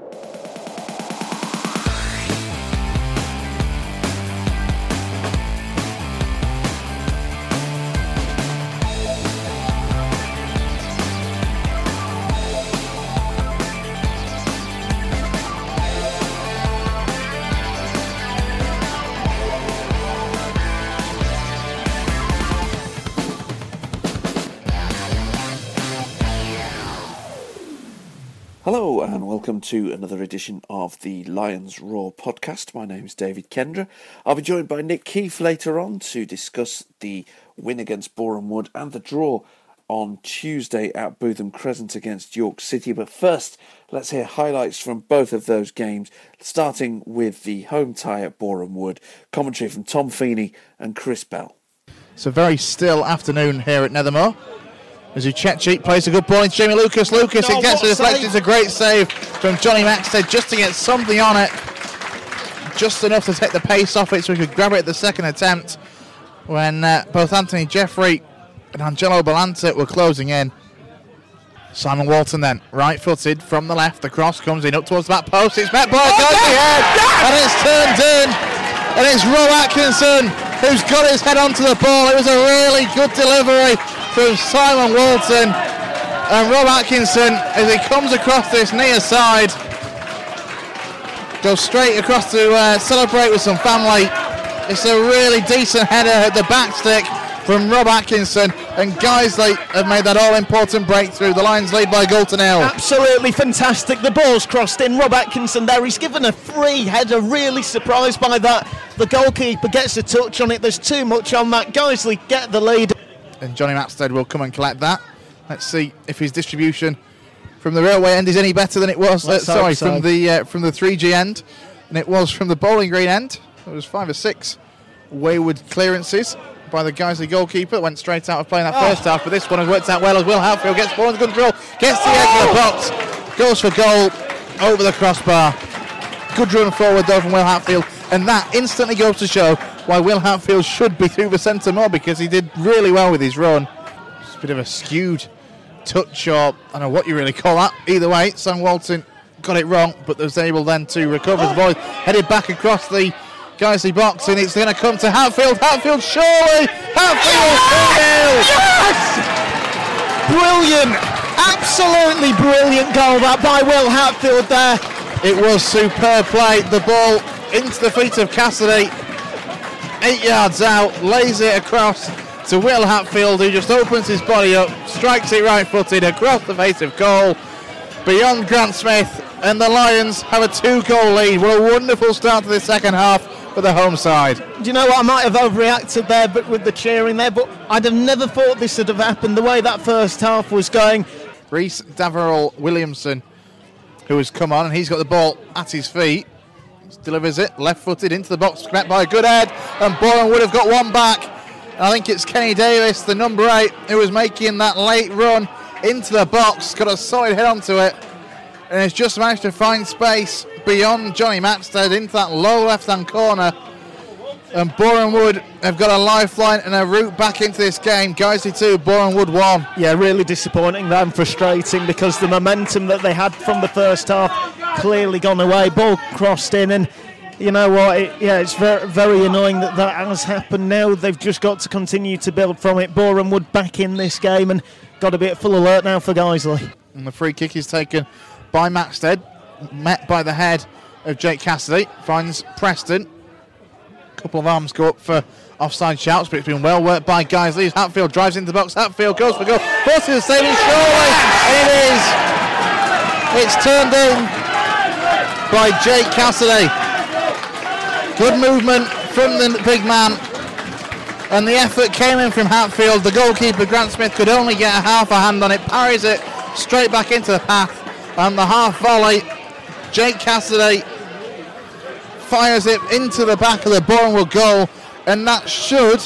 Hello and welcome to another edition of the Lions Roar podcast. My name is David Kendra. I'll be joined by Nick Keefe later on to discuss the win against Boreham Wood and the draw on Tuesday at Bootham Crescent against York City. But first, let's hear highlights from both of those games, starting with the home tie at Boreham Wood. Commentary from Tom Feeney and Chris Bell. It's a very still afternoon here at Nethermoor. As Uchechi plays a good ball into Jamie Lucas. It gets a deflection. It's a great save from Johnny Maxted just to get something on it. Just enough to take the pace off it so he could grab it at the second attempt when both Anthony Jeffrey and Angelo Balanta were closing in. Simon Walton then, right-footed from the left. The cross comes in up towards the back post. It's met by head, and it's turned in. And it's Rob Atkinson who's got his head onto the ball. It was a really good delivery from Simon Walton, and Rob Atkinson, as he comes across this near side, goes straight across to celebrate with some family. It's a really decent header at the back stick from Rob Atkinson, and Guiseley have made that all-important breakthrough. The Lions lead by a goal to nil. Absolutely fantastic. The ball's crossed in. Rob Atkinson there. He's given a free header. Really surprised by that. The goalkeeper gets a touch on it. There's too much on that. Guiseley get the lead. And Johnny Maxted will come and collect that. Let's see if his distribution from the railway end is any better than it was. From the 3G end, and it was from the Bowling Green end. It was 5 or 6 wayward clearances by the Guiseley goalkeeper that went straight out of play in that first half. But this one has worked out well as Will Hatfield gets ball under control, gets the edge of the box, goes for goal over the crossbar. Good run forward though from Will Hatfield, and that instantly goes to show why Will Hatfield should be through the centre more, because he did really well with his run. It's a bit of a skewed touch, or I don't know what you really call that. Either way, Sam Walton got it wrong, but was able then to recover the ball, headed back across the Guiseley box, and it's going to come to Hatfield. Hatfield, surely! Hatfield 2-0! Yes! Brilliant! Absolutely brilliant goal that by Will Hatfield there. It was superb play. The ball into the feet of Cassidy. 8 yards out, lays it across to Will Hatfield, who just opens his body up, strikes it right-footed across the face of goal, beyond Grant Smith, and the Lions have a 2-goal lead. What a wonderful start to the second half for the home side. Do you know what, I might have overreacted there but with the cheering there, but I'd have never thought this would have happened the way that first half was going. Reese Daverell Williamson, who has come on, and he's got the ball at his feet. Delivers it left-footed into the box, met by a good head, and Boreham would have got one back. And I think it's Kenny Davis, the number 8, who was making that late run into the box, got a solid head onto it, and has just managed to find space beyond Johnny Maxted into that low left-hand corner. And Boreham Wood have got a lifeline and a route back into this game. Guiseley 2, Boreham Wood 1. Yeah, really disappointing and frustrating, because the momentum that they had from the first half clearly gone away. Ball crossed in, and you know what, it's very, very annoying that has happened now. They've just got to continue to build from it. Boreham Wood back in this game, and got to be at full alert now for Guiseley. And the free kick is taken by Maxted, met by the head of Jake Cassidy, finds Preston. A couple of arms go up for offside shouts, but it's been well worked by Guiseley. Hatfield drives into the box, Hatfield goes for goal, forces the saving, surely, and it is. It's turned in by Jake Cassidy. Good movement from the big man, and the effort came in from Hatfield. The goalkeeper, Grant Smith, could only get a half a hand on it, parries it straight back into the path, and the half volley, Jake Cassidy fires it into the back of the Boreham Wood goal, and that should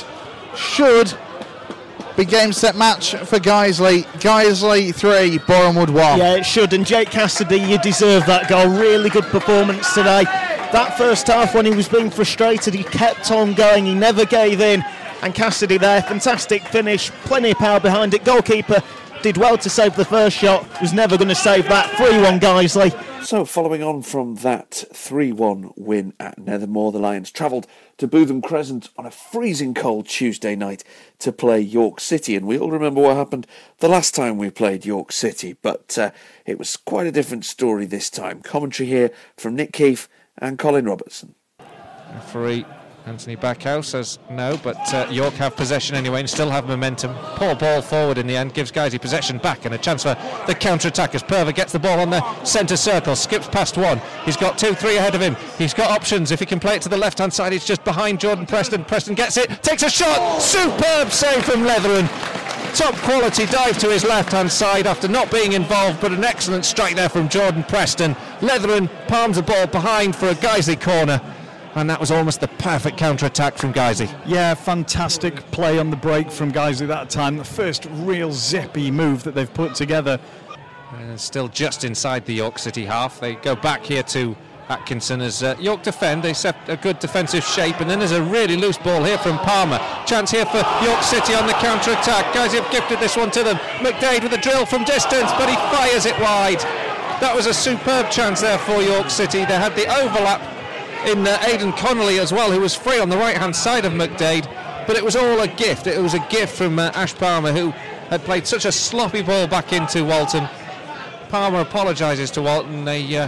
be game set match for Guiseley. Guiseley 3, Boreham Wood 1. Yeah, it should, and Jake Cassidy, you deserve that goal. Really good performance today. That first half, when he was being frustrated, he kept on going, he never gave in, and Cassidy there, fantastic finish, plenty of power behind it. Goalkeeper did well to save the first shot, was never going to save that. 3-1 Guiseley. So, following on from that 3-1 win at Nethermore, the Lions travelled to Bootham Crescent on a freezing cold Tuesday night to play York City. And we all remember what happened the last time we played York City, but it was quite a different story this time. Commentary here from Nick Keefe and Colin Robertson. Referee Anthony Backhouse says no, but York have possession anyway and still have momentum. Poor ball forward in the end, gives Guisey possession back and a chance for the counter-attack as Purver gets the ball on the centre circle, skips past one. He's got 2-3 ahead of him. He's got options. If he can play it to the left-hand side, it's just behind Jordan Preston. Preston gets it, takes a shot. Superb save from Leatheran. Top quality dive to his left-hand side after not being involved, but an excellent strike there from Jordan Preston. Leatheran palms the ball behind for a Guisey corner. And that was almost the perfect counter-attack from Guisey. Yeah, fantastic play on the break from Guisey that time. The first real zippy move that they've put together. Still just inside the York City half. They go back here to Atkinson as York defend. They set a good defensive shape, and then there's a really loose ball here from Palmer. Chance here for York City on the counter-attack. Guisey have gifted this one to them. McDade with a drill from distance, but he fires it wide. That was a superb chance there for York City. They had the overlap in Aidan Connolly as well, who was free on the right-hand side of McDade, but it was all a gift. It was a gift from Ash Palmer, who had played such a sloppy ball back into Walton. Palmer apologises to Walton. They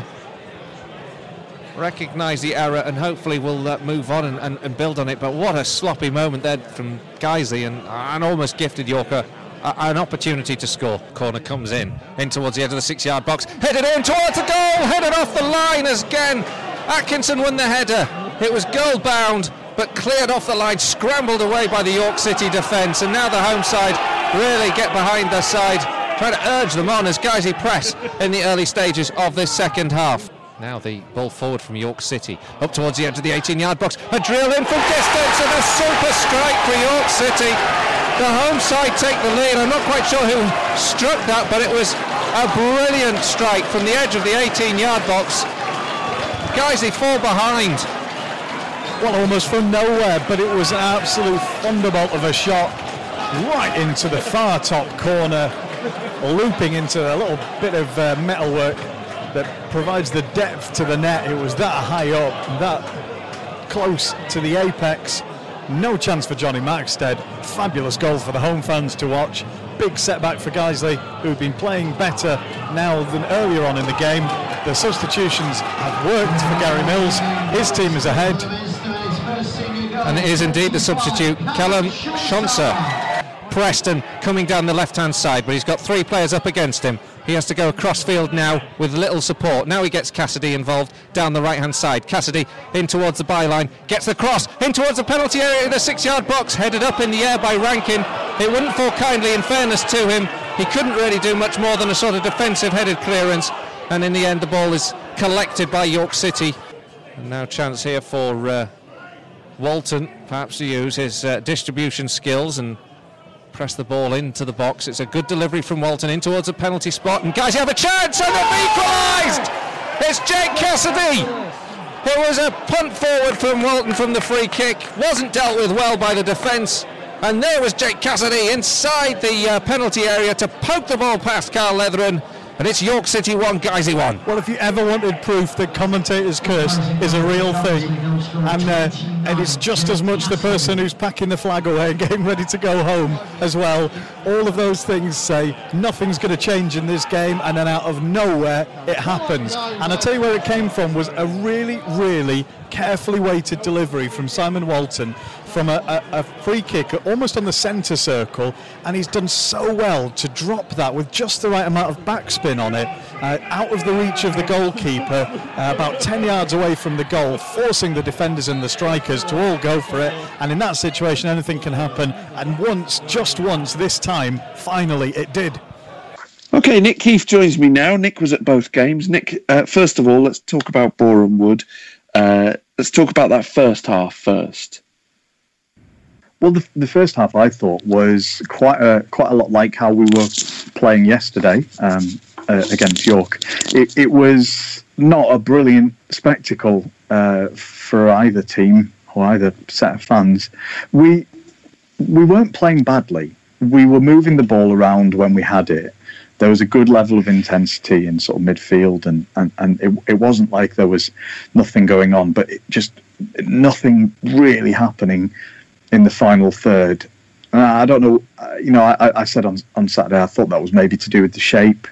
recognise the error and hopefully will move on and build on it, but what a sloppy moment there from Guisey, and almost gifted York an opportunity to score. Corner comes in towards the edge of the 6-yard box, headed in towards the goal, headed off the line as again Atkinson won the header. It was goal bound, but cleared off the line, scrambled away by the York City defence, and now the home side really get behind their side, trying to urge them on as Guisey press in the early stages of this second half. Now the ball forward from York City, up towards the edge of the 18-yard box, a drill in from distance and a super strike for York City. The home side take the lead. I'm not quite sure who struck that, but it was a brilliant strike from the edge of the 18-yard box. Guisey fall behind. Well, almost from nowhere, but it was an absolute thunderbolt of a shot right into the far top corner, looping into a little bit of metalwork that provides the depth to the net. It was that high up, that close to the apex. No chance for Johnny Maxted. Fabulous goal for the home fans to watch. Big setback for Guiseley, who've been playing better now than earlier on in the game. The substitutions have worked for Gary Mills. His team is ahead. And it is indeed the substitute, Callum Schonser. Preston coming down the left-hand side, but he's got 3 players up against him. He has to go across field now with little support. Now he gets Cassidy involved down the right-hand side. Cassidy in towards the byline, gets the cross in towards the penalty area in the 6-yard box, headed up in the air by Rankin. It wouldn't fall kindly, in fairness to him. He couldn't really do much more than a sort of defensive headed clearance, and in the end the ball is collected by York City. And now chance here for Walton, perhaps to use his distribution skills and press the ball into the box. It's a good delivery from Walton in towards the penalty spot, and guys, you have a chance, and they've equalised! It's Jake Cassidy! It was a punt forward from Walton from the free kick, wasn't dealt with well by the defence, and there was Jake Cassidy inside the penalty area to poke the ball past Carl Leatheran, and it's York City 1, Guisey 1. Well, if you ever wanted proof that commentators' curse is a real thing, and it's just as much the person who's packing the flag away and getting ready to go home as well, all of those things say nothing's going to change in this game, and then out of nowhere it happens. And I tell you where it came from was a really, really carefully weighted delivery from Simon Walton from a free kick almost on the centre circle, and he's done so well to drop that with just the right amount of backspin on it, out of the reach of the goalkeeper, about 10 yards away from the goal, forcing the defenders and the strikers to all go for it. And in that situation anything can happen, and just once this time, finally it did. Okay, Nick Keefe joins me now. Nick was at both games. Nick, first of all, let's talk about Boreham Wood. Let's talk about that first half first. Well, the first half I thought was quite a lot like how we were playing yesterday against York. It was not a brilliant spectacle for either team or either set of fans. We weren't playing badly. we were moving the ball around when we had it. There was a good level of intensity in sort of midfield, and it wasn't like there was nothing going on, but nothing really happening in the final third. I don't know, I said on Saturday I thought that was maybe to do with the shape.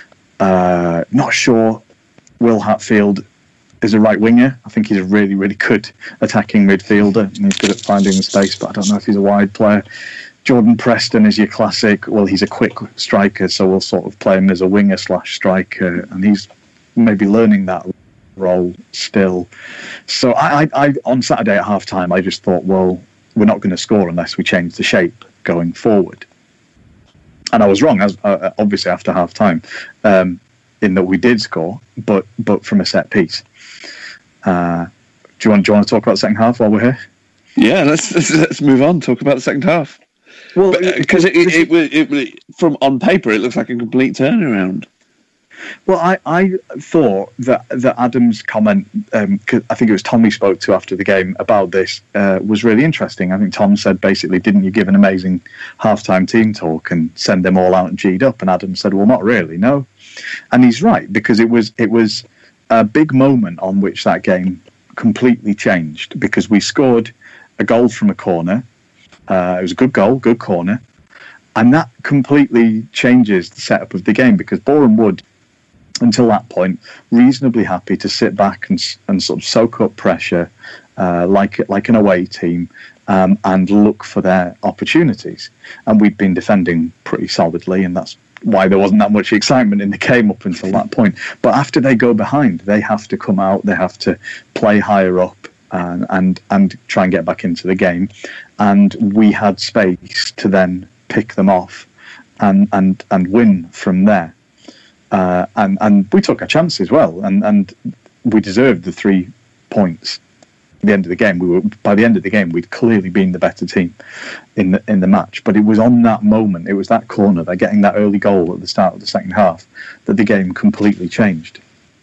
Not sure. Will Hatfield is a right winger. I think he's a really, really good attacking midfielder, and he's good at finding the space, but I don't know if he's a wide player. Jordan Preston is your classic, well, he's a quick striker, so we'll sort of play him as a winger/striker, and he's maybe learning that role still. So I on Saturday at half-time, I just thought, well, we're not going to score unless we change the shape going forward. And I was wrong, obviously, after half-time, in that we did score, but from a set piece. Do you want to talk about the second half while we're here? Yeah, let's move on. Talk about the second half. Well, because it from on paper it looks like a complete turnaround. Well, I thought that Adam's comment, I think it was Tom he spoke to after the game about this, was really interesting. I think Tom said basically, didn't you give an amazing halftime team talk and send them all out and G'd up? And Adam said, well, not really, no. And he's right, because it was a big moment on which that game completely changed, because we scored a goal from a corner. It was a good goal, good corner, and that completely changes the setup of the game, because Boreham Wood, until that point, reasonably happy to sit back and sort of soak up pressure like an away team, and look for their opportunities. And we'd been defending pretty solidly, and that's why there wasn't that much excitement in the game up until that point. But after they go behind, they have to come out, they have to play higher up and try and get back into the game. And we had space to then pick them off and win from there. And we took our chances well, and we deserved the 3 points. At the end of the game, by the end of the game, we'd clearly been the better team in the match. But it was on that moment, it was that corner, they're getting that early goal at the start of the second half, that the game completely changed.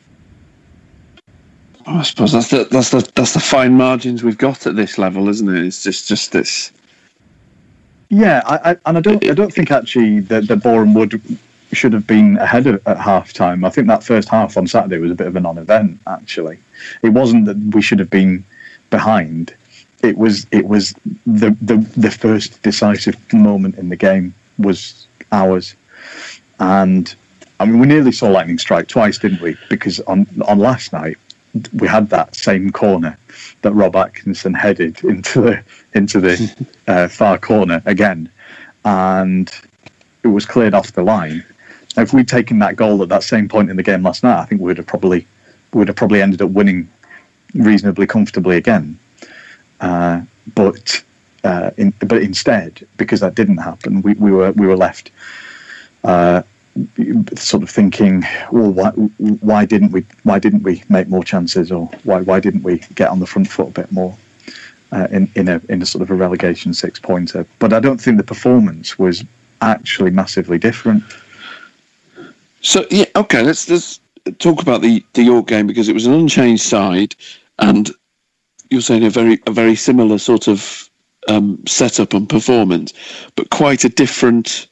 I suppose that's the fine margins we've got at this level, isn't it? It's just this. Yeah, I don't think actually that Boreham Wood should have been ahead at half time. I think that first half on Saturday was a bit of a non-event. Actually, it wasn't that we should have been behind. It was the first decisive moment in the game was ours, and I mean we nearly saw lightning strike twice, didn't we? Because on last night we had that same corner that Rob Atkinson headed into the far corner again, and it was cleared off the line. If we'd taken that goal at that same point in the game last night, I think we'd have probably ended up winning reasonably comfortably again. But instead, because that didn't happen, we were left sort of thinking, well, why didn't we make more chances, or why didn't we get on the front foot a bit more in a sort of a relegation 6-pointer? But I don't think the performance was actually massively different. So yeah, okay, let's talk about the York game, because it was an unchanged side, and you're saying a very similar sort of setup and performance, but quite a different.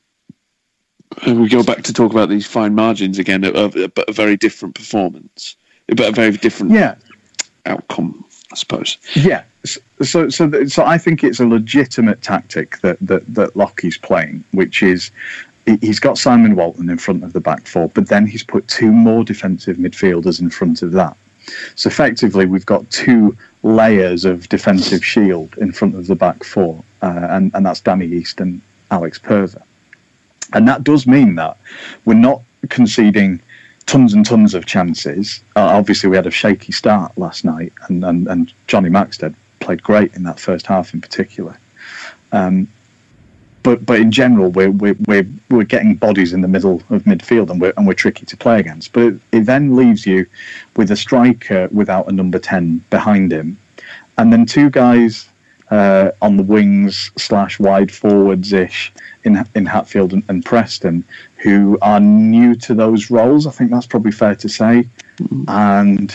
We go back to talk about these fine margins again, but a very different performance, but a very different outcome, I suppose. Yeah. So I think it's a legitimate tactic that Lockie's playing, which is he's got Simon Walton in front of the back four, but then he's put 2 more defensive midfielders in front of that. So effectively, we've got 2 layers of defensive shield in front of the back four, and that's Danny East and Alex Perver. And that does mean that we're not conceding tons and tons of chances. Obviously, we had a shaky start last night, and Johnny Maxted played great in that first half in particular. But in general, we're getting bodies in the middle of midfield, and we're tricky to play against. But it then leaves you with a striker without a number 10 behind him, and then 2 guys on the wings / wide forwards ish in Hatfield and Preston, who are new to those roles. I think that's probably fair to say. And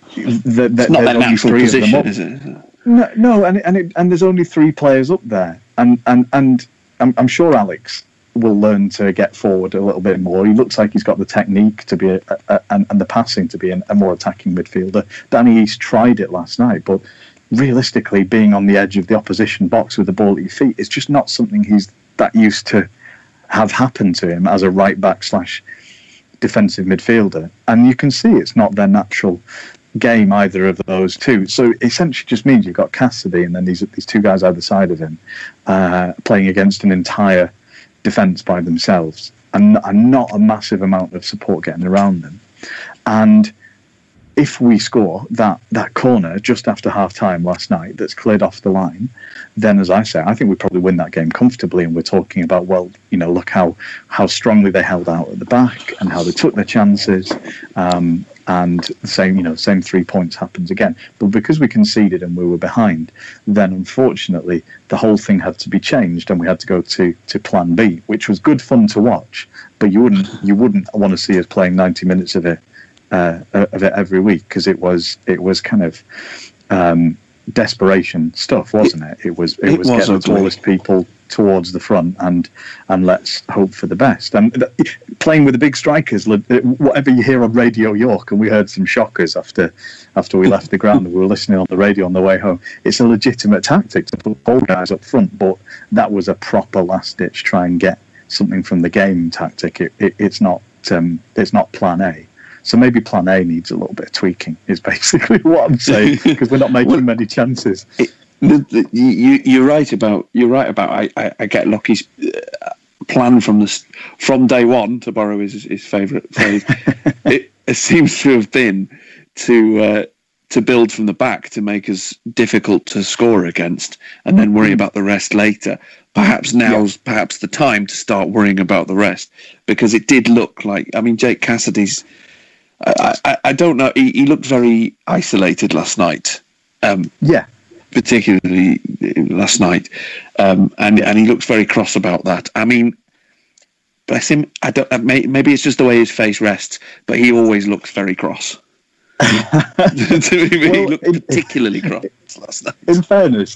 it's not their natural position, is it? No, and there's only 3 players up there. and I'm sure Alex will learn to get forward a little bit more. He looks like he's got the technique to be and the passing to be a more attacking midfielder. Danny East tried it last night, but realistically, being on the edge of the opposition box with the ball at your feet is just not something he's that used to have happened to him as a right back / defensive midfielder. And you can see it's not their natural game, either of those two. So essentially just means you've got Cassidy and then these two guys either side of him playing against an entire defence by themselves and not a massive amount of support getting around them. And if we score that corner just after half-time last night that's cleared off the line, then, as I say, I think we probably win that game comfortably. And we're talking about, well, look how strongly they held out at the back and how they took their chances. And the same 3 points happens again. But because we conceded and we were behind, then unfortunately the whole thing had to be changed and we had to go to plan B, which was good fun to watch. But you wouldn't want to see us playing 90 minutes of it every week, because it was kind of desperation stuff, wasn't it? It was get the tallest people towards the front and let's hope for the best. And playing with the big strikers, whatever you hear on Radio York, and we heard some shockers after we left the ground and we were listening on the radio on the way home, it's a legitimate tactic to put all guys up front, but that was a proper last ditch try and get something from the game tactic. It's not plan A. So maybe plan A needs a little bit of tweaking, is basically what I'm saying, because we're not making many chances. You're right about I get Lockie's plan from day one, to borrow his favourite phrase. It seems to have been to build from the back to make us difficult to score against, and then worry about the rest later. Perhaps now's perhaps the time to start worrying about the rest, because it did look like, Jake Cassidy's. I don't know. He looked very isolated last night. Particularly last night, and he looks very cross about that. Bless him. Maybe it's just the way his face rests, but he always looks very cross. He looked particularly cross last night. In fairness,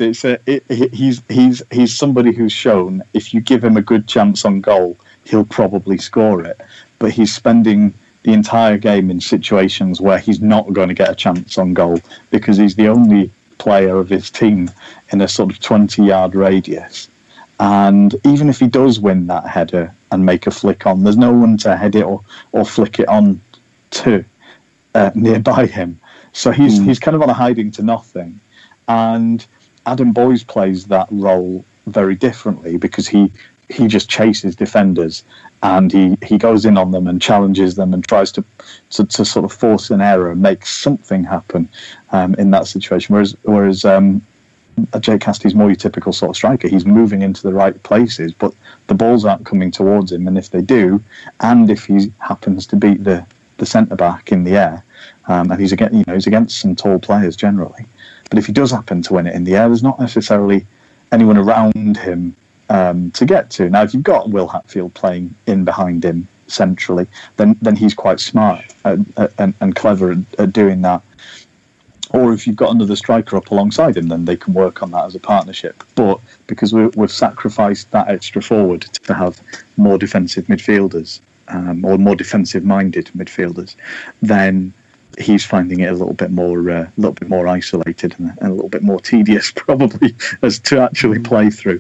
he's somebody who's shown if you give him a good chance on goal, he'll probably score it. But he's spending the entire game in situations where he's not going to get a chance on goal because he's the only player of his team in a sort of 20-yard radius. And even if he does win that header and make a flick on, there's no one to head it or flick it on to nearby him. So he's kind of on a hiding to nothing. And Adam Boyes plays that role very differently because he just chases defenders and he goes in on them and challenges them and tries to sort of force an error and make something happen in that situation. Whereas Jake Cassidy's more your typical sort of striker. He's moving into the right places, but the balls aren't coming towards him. And if they do, and if he happens to beat the centre back in the air, and he's against some tall players generally, but if he does happen to win it in the air, there's not necessarily anyone around him to get to. Now, if you've got Will Hatfield playing in behind him centrally, then he's quite smart and clever at doing that. Or if you've got another striker up alongside him, then they can work on that as a partnership. But because we've sacrificed that extra forward to have more defensive midfielders or more defensive-minded midfielders, then he's finding it a little bit more isolated and a little bit more tedious, probably, as to actually play through.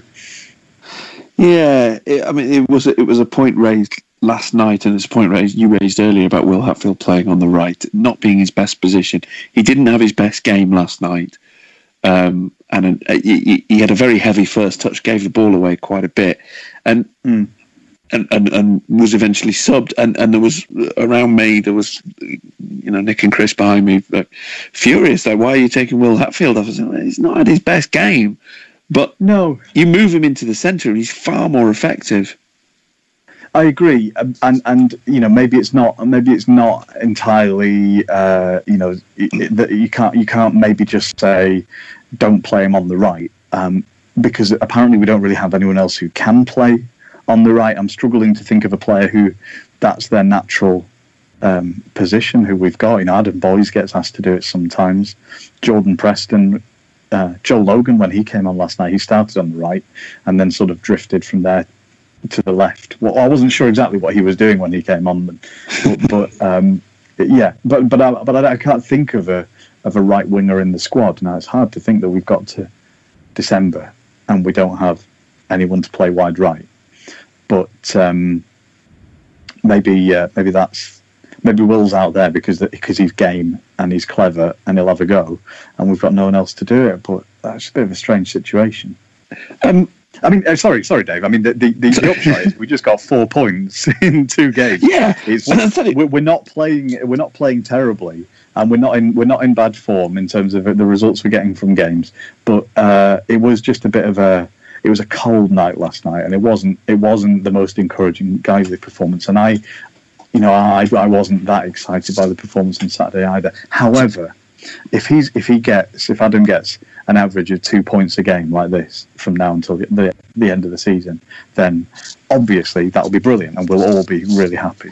Yeah, it was a point raised last night, and it's a point you raised earlier about Will Hatfield playing on the right, not being his best position. He didn't have his best game last night, and he had a very heavy first touch, gave the ball away quite a bit, and was eventually subbed. And there was around me, there was Nick and Chris behind me, furious. Like, why are you taking Will Hatfield off? I said, well, he's not had his best game. But no, you move him into the centre and he's far more effective. I agree, and maybe it's not entirely that you can't maybe just say don't play him on the right because apparently we don't really have anyone else who can play on the right. I'm struggling to think of a player who that's their natural position who we've got. Adam Boyes gets asked to do it sometimes. Jordan Preston Joe Logan, when he came on last night, he started on the right and then sort of drifted from there to the left. Well, I wasn't sure exactly what he was doing when he came on, but I can't think of a right winger in the squad. Now, it's hard to think that we've got to December and we don't have anyone to play wide right. But maybe Will's out there because he's game and he's clever and he'll have a go, and we've got no one else to do it. But that's a bit of a strange situation. Sorry, Dave. I mean, the upside is we just got 4 points in 2 games. Yeah, we're not playing terribly, and we're not in bad form in terms of the results we're getting from games. But it was just a bit of a cold night last night, and it wasn't the most encouraging Guiseley performance. And I wasn't that excited by the performance on Saturday either. However, if Adam gets an average of 2 points a game like this from now until the end of the season, then obviously that'll be brilliant, and we'll all be really happy.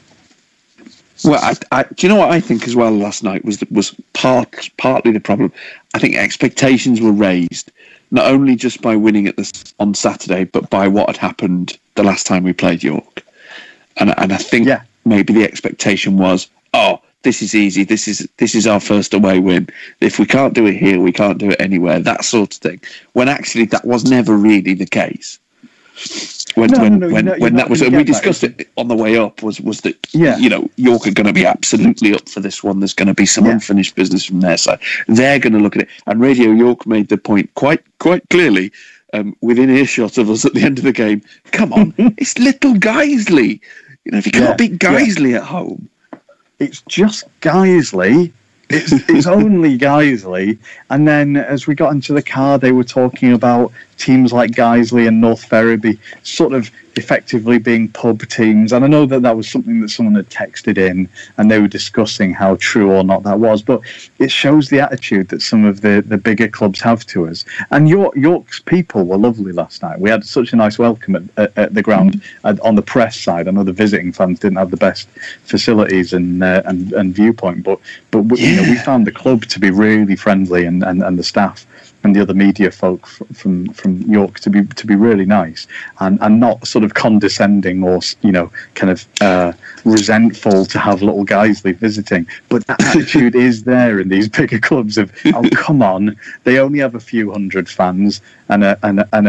Well, do you know what I think as well? Last night was partly the problem. I think expectations were raised not only just by winning on Saturday, but by what had happened the last time we played York. And I think maybe the expectation was, this is easy. This is our first away win. If we can't do it here, we can't do it anywhere. That sort of thing. When actually that was never really the case. We discussed it on the way up was that York are going to be absolutely up for this one. There's going to be some unfinished business from their side. They're going to look at it. And Radio York made the point quite clearly within earshot of us at the end of the game. Come on, it's little Guiseley. If you can't beat Guiseley at home. It's just Guiseley. It's only Guiseley. And then as we got into the car, they were talking about teams like Guiseley and North Ferriby sort of effectively being pub teams. And I know that was something that someone had texted in, and they were discussing how true or not that was. But it shows the attitude that some of the bigger clubs have to us. And York's people were lovely last night. We had such a nice welcome at the ground. On the press side, I know the visiting fans didn't have the best facilities and viewpoint, but we found the club to be really friendly, and the staff and the other media folk from York to be really nice and not sort of condescending or kind of resentful to have little Guiseley visiting. But that attitude is there in these bigger clubs of, oh come on, they only have a few hundred fans and a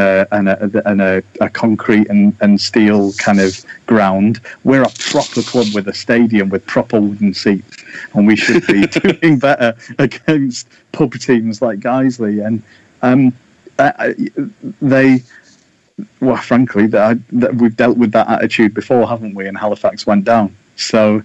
concrete and steel kind of ground. We're a proper club with a stadium with proper wooden seats, and we should be doing better against pub teams like Guiseley. And frankly, we've dealt with that attitude before, haven't we? And Halifax went down, so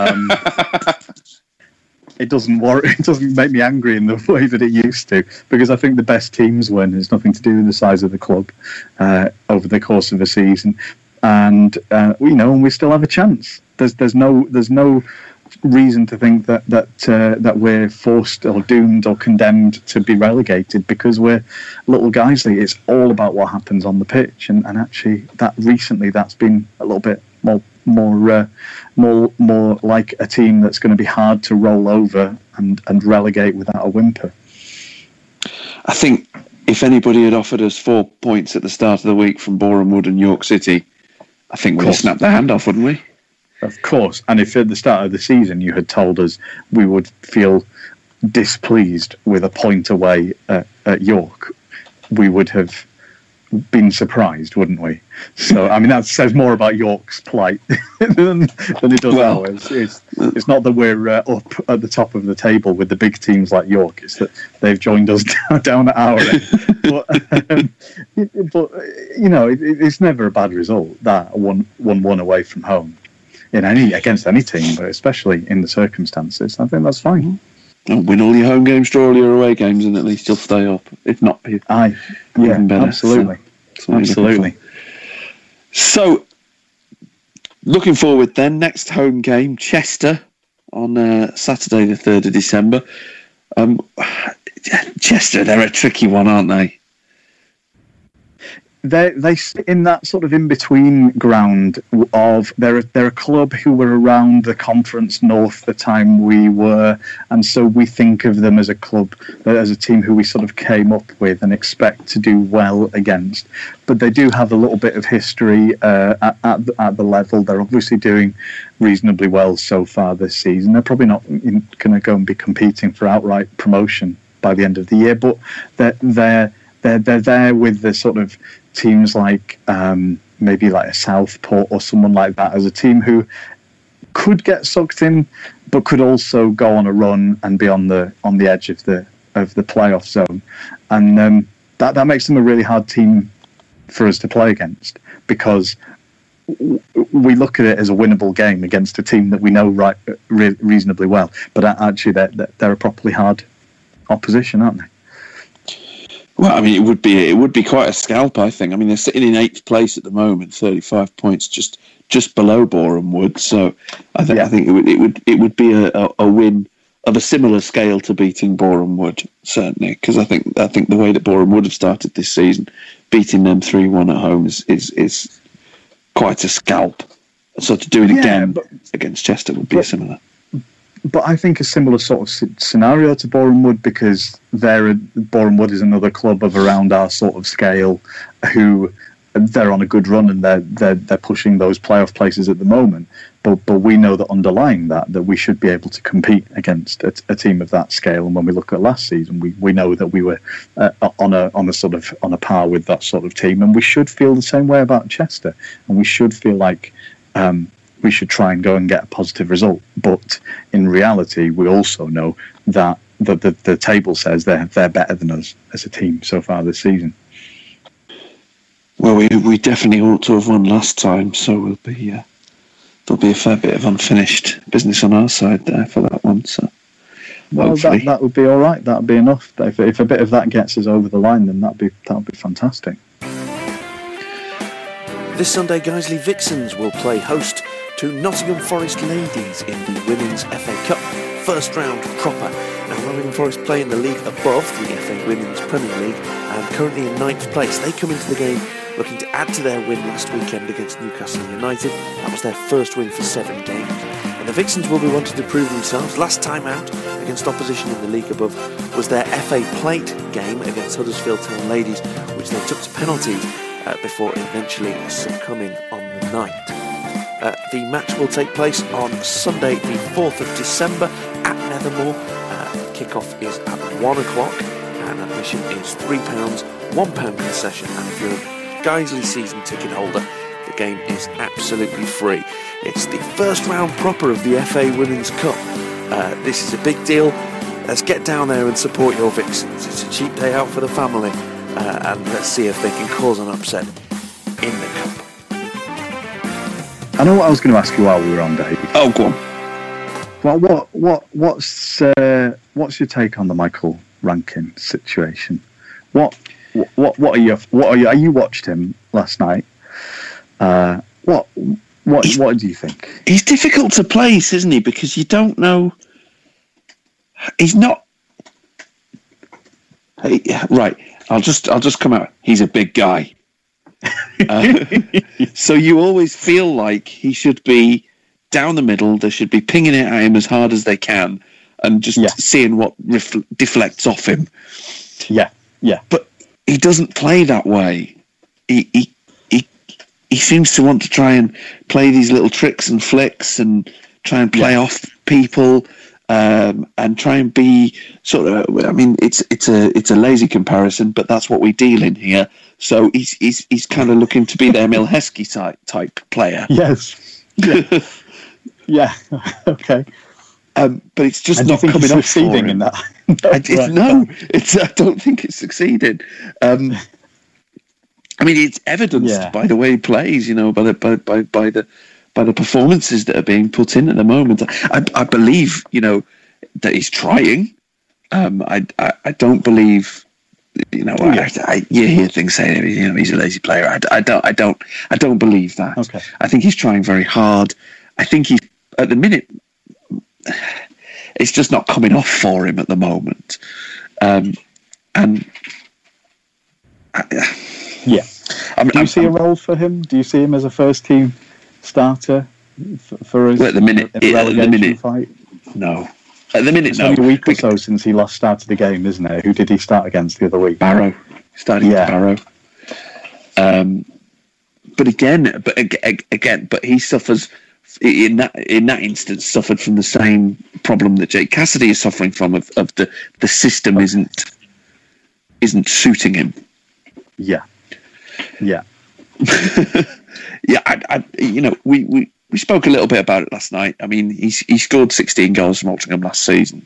it doesn't make me angry in the way that it used to, because I think the best teams win. It's nothing to do with the size of the club over the course of a season, and we still have a chance. There's no reason to think that we're forced or doomed or condemned to be relegated because we're little Guiseley. It's all about what happens on the pitch, and actually that recently that's been a little bit more like a team that's going to be hard to roll over and relegate without a whimper. I think if anybody had offered us 4 points at the start of the week from Boreham Wood and York City, I think we'd have snapped their hand off, wouldn't we? Of course. And if at the start of the season you had told us we would feel displeased with a point away at York, we would have been surprised, wouldn't we? So, I mean, that says more about York's plight than it does ours. It's not that we're up at the top of the table with the big teams like York. It's that they've joined us down at our end. But it's never a bad result, that 1-1 away from home. Against any team, but especially in the circumstances, I think that's fine. Win all your home games, draw all your away games, and at least you'll stay up. If not, even better. Absolutely, absolutely. So, looking forward then, next home game, Chester on Saturday, the 3rd of December. Chester, they're a tricky one, aren't they? they sit in that sort of in-between ground of they're a club who were around the Conference North the time we were, and so we think of them as a club, as a team who we sort of came up with and expect to do well against. But they do have a little bit of history at the level. They're obviously doing reasonably well so far this season. They're probably not going to go and be competing for outright promotion by the end of the year, but they're there with the sort of teams like maybe like a Southport or someone like that as a team who could get sucked in, but could also go on a run and be on the edge of the playoff zone, and that makes them a really hard team for us to play against, because we look at it as a winnable game against a team that we know reasonably well, but actually they're a properly hard opposition, aren't they? Well, I mean, it would be quite a scalp, I think. I mean, they're sitting in 8th place at the moment, 35 points, just below Boreham Wood. So I think it would be a win of a similar scale to beating Boreham Wood, certainly, because I think the way that Boreham Wood have started this season, beating them 3-1 at home is quite a scalp. So to do it again against Chester would be similar. But I think a similar sort of scenario to Boreham Wood, because Boreham Wood is another club of around our sort of scale who they're on a good run and they're pushing those playoff places at the moment. But we know that underlying that we should be able to compete against a team of that scale. And when we look at last season, we know that we were on a par with that sort of team, and we should feel the same way about Chester, and we should feel like we should try and go and get a positive result. But in reality, we also know that the table says they're better than us as a team so far this season. Well, we definitely ought to have won last time, so there'll be a fair bit of unfinished business on our side there for that one. So, well, that would be all right. That would be enough. If a bit of that gets us over the line, then that'd be fantastic. This Sunday, Guiseley Vixens will play host to Nottingham Forest Ladies in the Women's FA Cup first round proper. Now, Nottingham Forest play in the league above the FA Women's Premier League and currently in 9th place. They come into the game looking to add to their win last weekend against Newcastle United. That was their first win for 7 games. And the Vixens will be wanting to prove themselves. Last time out against opposition in the league above was their FA Plate game against Huddersfield Town Ladies, which they took to penalties before eventually succumbing on the night. The match will take place on Sunday the 4th of December at Nethermore. Kick-off is at 1 o'clock and admission is £3, £1 concession, and if you're a Guiseley season ticket holder, the game is absolutely free. It's the first round proper of the FA Women's Cup. This is a big deal. Let's get down there and support your Vixens. It's a cheap day out for the family, and let's see if they can cause an upset in the cup. I know what I was going to ask you while we were on, Dave. Oh, go on. Well, what's your take on the Michael Rankin situation? What are you watched him last night? What do you think? He's difficult to place, isn't he? Because you don't know. He's not. Hey, right. I'll just come out. He's a big guy. So you always feel like he should be down the middle. They should be pinging it at him as hard as they can and just seeing what deflects off him. Yeah. But he doesn't play that way. He seems to want to try and play these little tricks and flicks and try and play off people and try and be sort of. I mean, it's a lazy comparison, but that's what we deal in here. So he's kind of looking to be the Emil Heskey type player. Yes. Yeah. Okay. But it's just not coming off for him. In that. I don't think it's succeeded. I mean, it's evidenced by the way he plays. You know, by the performances that are being put in at the moment. I believe, you know, that he's trying. I don't believe. You know, you hear things saying, you know, he's a lazy player. I don't believe that. Okay. I think he's trying very hard. I think he's at the minute. It's just not coming off for him at the moment, I Do you see a role for him? Do you see him as a first team starter for us? Well, at the minute, fight? No. At the minute, it's no. only a week or so since he last started the game, isn't it? Who did he start against the other week? Barrow. Starting with Barrow. But he suffers in that instance. Suffered from the same problem that Jake Cassidy is suffering from of the system isn't suiting him. Yeah. Yeah. Yeah. We spoke a little bit about it last night. I mean, he scored 16 goals from Altrincham last season.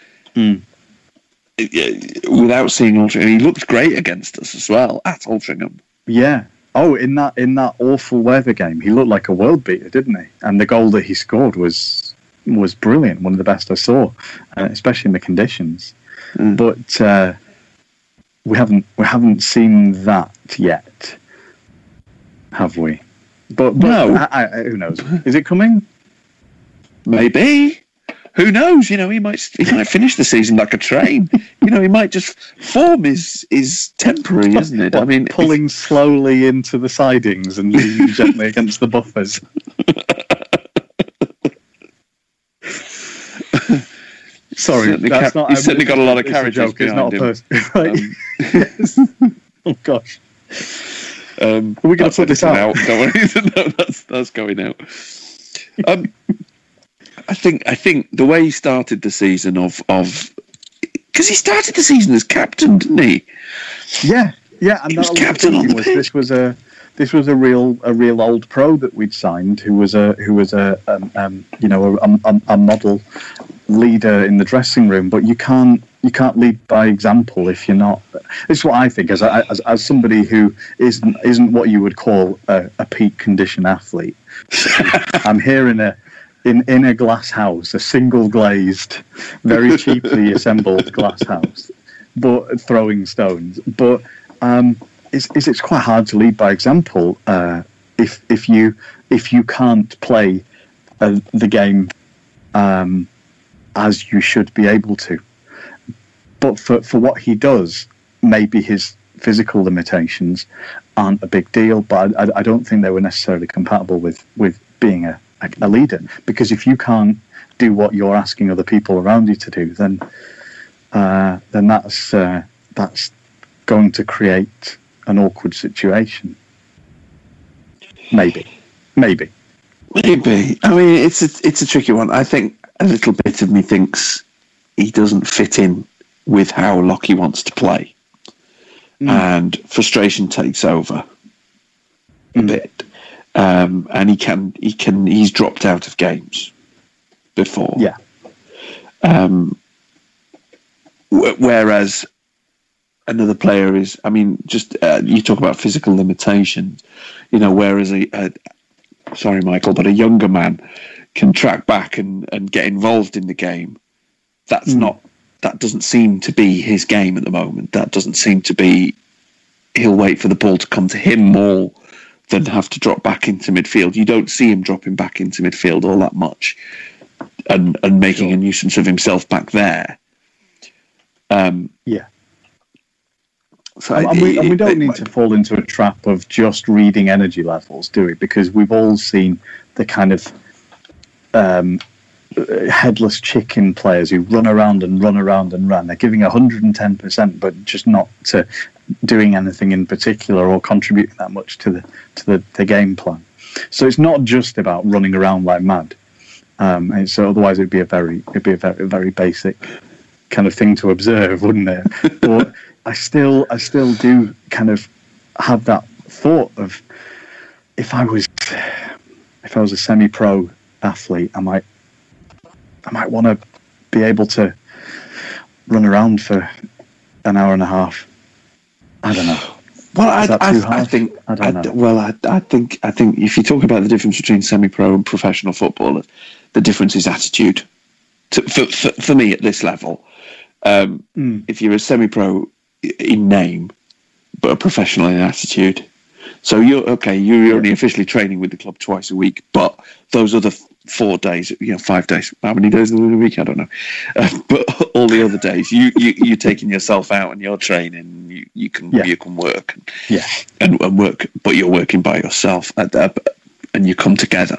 Without seeing Altrincham, he looked great against us as well at Altrincham. Yeah. Oh, in that awful weather game, he looked like a world beater, didn't he? And the goal that he scored was brilliant, one of the best I saw, especially in the conditions. But we haven't seen that yet, have we? But no, who knows? Is it coming? Maybe. Who knows? He might finish the season like a train. He might just form is temporary, isn't it? I mean, pulling slowly into the sidings and leaning gently against the buffers. Sorry, he's certainly got a lot of carriages behind him. Yes. Oh gosh. Are we going to put this out? Don't worry. No, that's going out. I think the way he started the season of because he started the season as captain, didn't he? Yeah, and he was captain on the pitch. This was a real old pro that we'd signed, who was a model leader in the dressing room. But you can't lead by example if you're not. It's what I think as somebody who isn't what you would call a peak condition athlete. I'm here in a glass house, a single glazed, very cheaply assembled glass house, but throwing stones. But it's quite hard to lead by example if you can't play the game as you should be able to. But for what he does, maybe his physical limitations aren't a big deal. But I don't think they were necessarily compatible with being a leader, because if you can't do what you're asking other people around you to do, then that's going to create an awkward situation. Maybe. I mean, it's a tricky one. I think a little bit of me thinks he doesn't fit in with how Lockie wants to play, and frustration takes over a bit. And he's dropped out of games before. Yeah. Whereas another player is, I mean, just you talk about physical limitations, whereas sorry, Michael, but a younger man can track back and get involved in the game. That doesn't seem to be his game at the moment. That doesn't seem to be, he'll wait for the ball to come to him more than have to drop back into midfield. You don't see him dropping back into midfield all that much and making a nuisance of himself back there. Yeah. So we don't need to fall into a trap of just reading energy levels, do we? Because we've all seen the kind of headless chicken players who run around and run around and run. They're giving 110%, but just not to doing anything in particular or contributing that much to the game plan. So it's not just about running around like mad. And so otherwise it'd be a very basic kind of thing to observe, wouldn't it? But I still do kind of have that thought of if I was a semi-pro athlete, I might want to be able to run around for an hour and a half. I don't know. Well, I think if you talk about the difference between semi-pro and professional football, the difference is attitude. For me at this level, if you're a semi-pro in name but a professional in attitude, so you're only officially training with the club twice a week, but those other 4 days, 5 days, how many days in a week, I don't know, but all the other days you're taking yourself out and you're training, you can work, and work, but you're working by yourself, and you come together.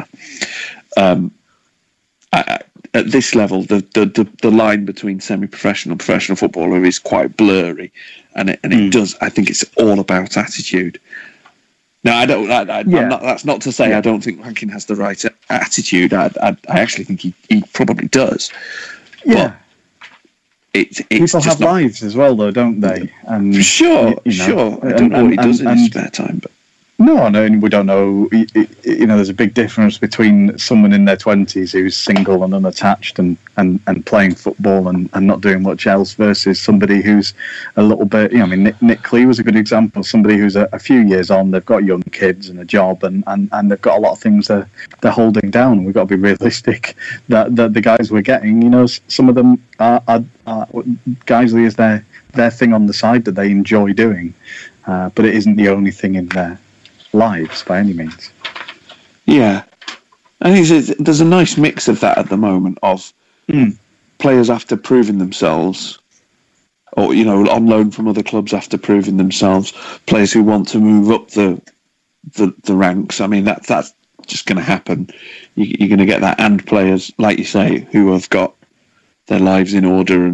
At this level, the line between semi-professional and professional footballer is quite blurry, and it does. I think it's all about attitude. Now, that's not to say I don't think Rankin has the right attitude. I actually think he probably does. Yeah. It's people have lives as well, though, don't they? And sure. I don't know what he does in his spare time, but. No, we don't know. There's a big difference between someone in their 20s who's single and unattached and playing football and not doing much else versus somebody who's a little bit. Nick Clee was a good example. Somebody who's a few years on, they've got young kids and a job, and they've got a lot of things they're holding down. We've got to be realistic that the guys we're getting, some of them are Guiseley is their thing on the side that they enjoy doing, but it isn't the only thing in their lives by any means. Yeah, I think there's a nice mix of that at the moment of players after proving themselves, or on loan from other clubs after proving themselves, players who want to move up the ranks. I mean that's just going to happen. You're going to get that, and players like you say who have got their lives in order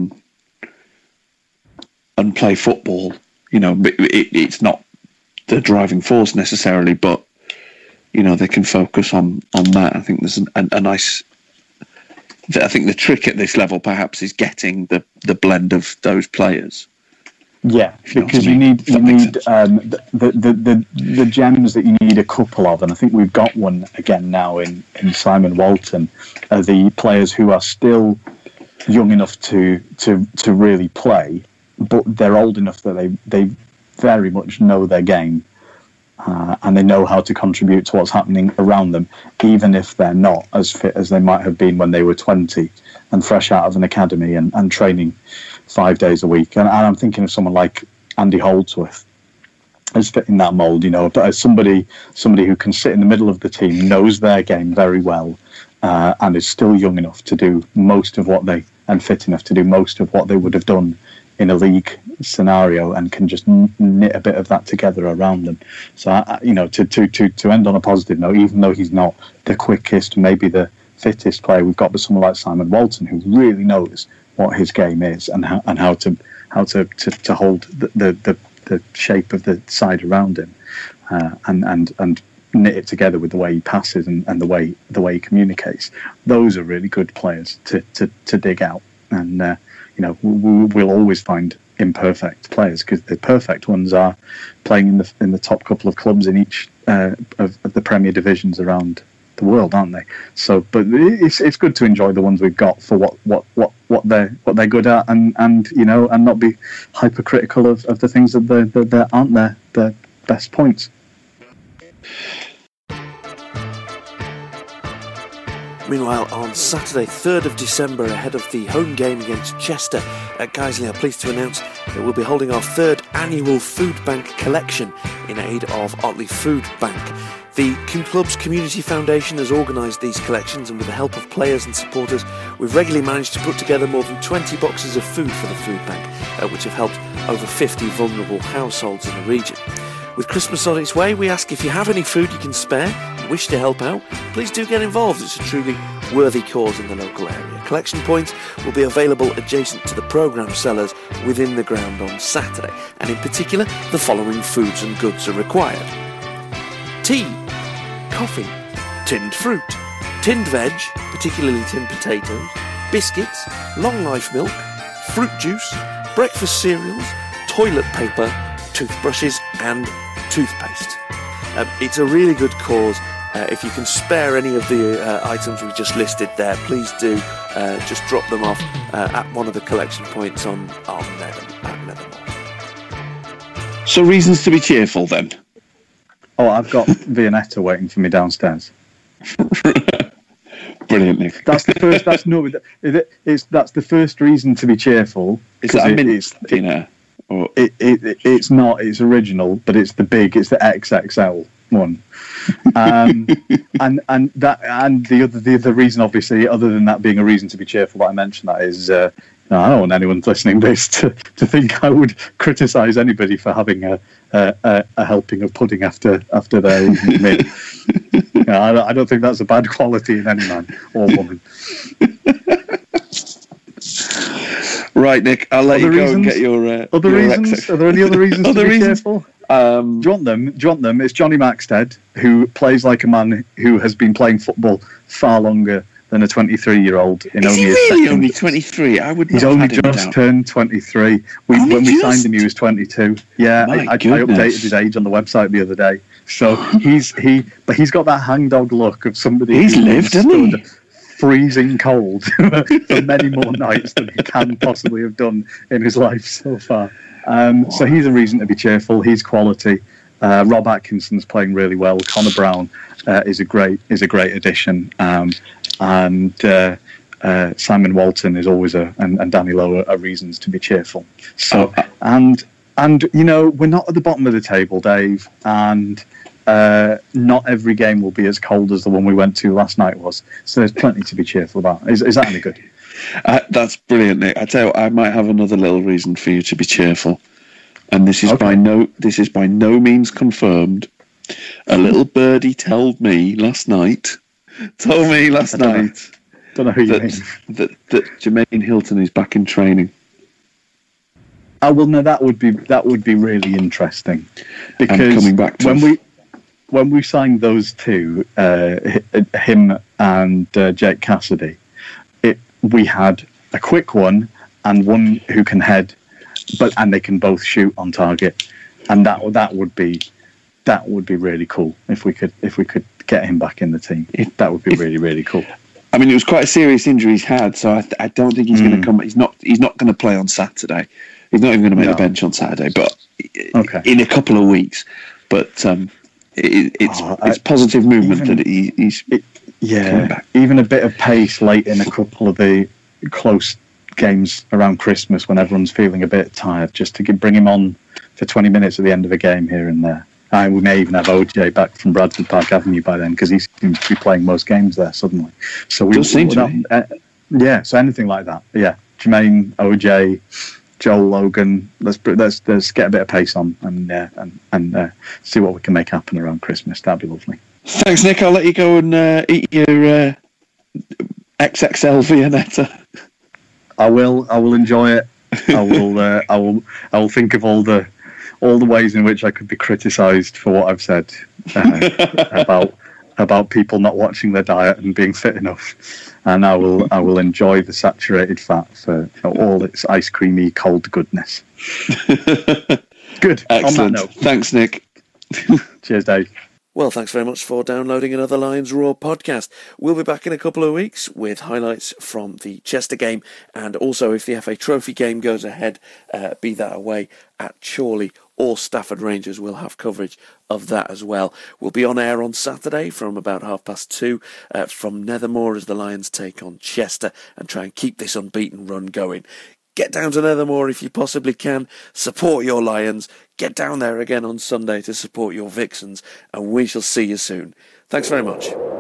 and play football. It's not the driving force necessarily, but they can focus on that. I think there's a nice. I think the trick at this level perhaps is getting the blend of those players. Yeah, because you need the gems that you need a couple of, and I think we've got one again now in Simon Walton. Are the players who are still young enough to really play, but they're old enough that they very much know their game, and they know how to contribute to what's happening around them, even if they're not as fit as they might have been when they were 20 and fresh out of an academy and training 5 days a week. And I'm thinking of someone like Andy Holdsworth as fitting that mould, but as somebody who can sit in the middle of the team, knows their game very well, and is still young enough to do most of what and fit enough to do most of what they would have done in a league scenario, and can just knit a bit of that together around them. So to end on a positive note, even though he's not the quickest, maybe the fittest player we've got, but someone like Simon Walton who really knows what his game is and how to hold the shape of the side around him, and knit it together with the way he passes and the way he communicates. Those are really good players to dig out, and we'll always find imperfect players, because the perfect ones are playing in the top couple of clubs in each of the Premier divisions around the world, aren't they? So, but it's good to enjoy the ones we've got for what they're good at, and not be hypercritical of the things that aren't their best points. Meanwhile, on Saturday, 3rd of December, ahead of the home game against Chester at Guiseley, I'm pleased to announce that we'll be holding our 3rd annual Food Bank collection in aid of Otley Food Bank. The club's Community Foundation has organised these collections, and with the help of players and supporters, we've regularly managed to put together more than 20 boxes of food for the food bank, which have helped over 50 vulnerable households in the region. With Christmas on its way, we ask if you have any food you can spare and wish to help out, please do get involved. It's a truly worthy cause in the local area. Collection points will be available adjacent to the programme cellars within the ground on Saturday, and in particular, the following foods and goods are required: tea, coffee, tinned fruit, tinned veg, particularly tinned potatoes, biscuits, long life milk, fruit juice, breakfast cereals, toilet paper, toothbrushes and toothpaste. It's a really good cause. If you can spare any of the items we just listed there, please do just drop them off at one of the collection points on Nethermore. So reasons to be cheerful then? Oh, I've got Viennetta waiting for me downstairs. Brilliant, Nick. That's the first. That's the first reason to be cheerful. Is that a mint dinner? It's not. It's original, but it's the big. It's the XXL. one. And the other reason, obviously, other than that being a reason to be cheerful, that I mentioned that is, I don't want anyone listening to this to think I would criticise anybody for having a helping of pudding after their meal. I don't think that's a bad quality in any man or woman. Right, Nick, I'll let you go and get your other reasons. Are there any other reasons to be careful? Do you want them? It's Johnny Maxted, who plays like a man who has been playing football far longer than a 23-year-old in Is only he a really second. only 23? I would not He's have only had him just down. turned 23. When we signed him, he was 22. Yeah, I updated his age on the website the other day. So but he's got that hangdog look of somebody He's who's lived, hasn't he? freezing cold for many more nights than he can possibly have done in his life so far. So he's a reason to be cheerful. He's quality. Rob Atkinson's playing really well. Connor Brown is a great addition. And Simon Walton is always and Danny Lowe are reasons to be cheerful. So and we're not at the bottom of the table, Dave, and not every game will be as cold as the one we went to last night was. So there's plenty to be cheerful about. Is that any good? That's brilliant, Nick. I tell you what, I might have another little reason for you to be cheerful, and this is by no means confirmed. A little birdie told me last night. Don't know who you mean. That Jermaine Hilton is back in training. Oh well, no, that would be really interesting because coming back to when we signed those two, him and Jake Cassidy, we had a quick one and one who can head, and they can both shoot on target, and that would be really cool if we could get him back in the team. That would be really, really cool. I mean, it was quite a serious injury he's had, so I don't think he's going to come. He's not going to play on Saturday. He's not even going to make the bench on Saturday, but in a couple of weeks. But it's positive movement that he's coming back. Even a bit of pace late in a couple of the close games around Christmas when everyone's feeling a bit tired, just to bring him on for 20 minutes at the end of a game here and there. We may even have OJ back from Bradford Park Avenue by then because he seems to be playing most games there suddenly. So so anything like that. Yeah, Jermaine, OJ, Joel Logan. Let's get a bit of pace on and see what we can make happen around Christmas. That'd be lovely. Thanks, Nick. I'll let you go and eat your XXL Viennetta. I will enjoy it. I will think of all the ways in which I could be criticised for what I've said about people not watching their diet and being fit enough, and I will enjoy the saturated fat for all its ice creamy cold goodness. Good. Excellent. On that note. Thanks, Nick. Cheers, Dave. Well, thanks very much for downloading another Lions Roar podcast. We'll be back in a couple of weeks with highlights from the Chester game, and also if the FA Trophy game goes ahead, be that away at Chorley or Stafford Rangers, we'll have coverage of that as well. We'll be on air on Saturday from about 2:30 from Nethermoor as the Lions take on Chester and try and keep this unbeaten run going. Get down to Nethermoor if you possibly can. Support your Lions. Get down there again on Sunday to support your Vixens, and we shall see you soon. Thanks very much.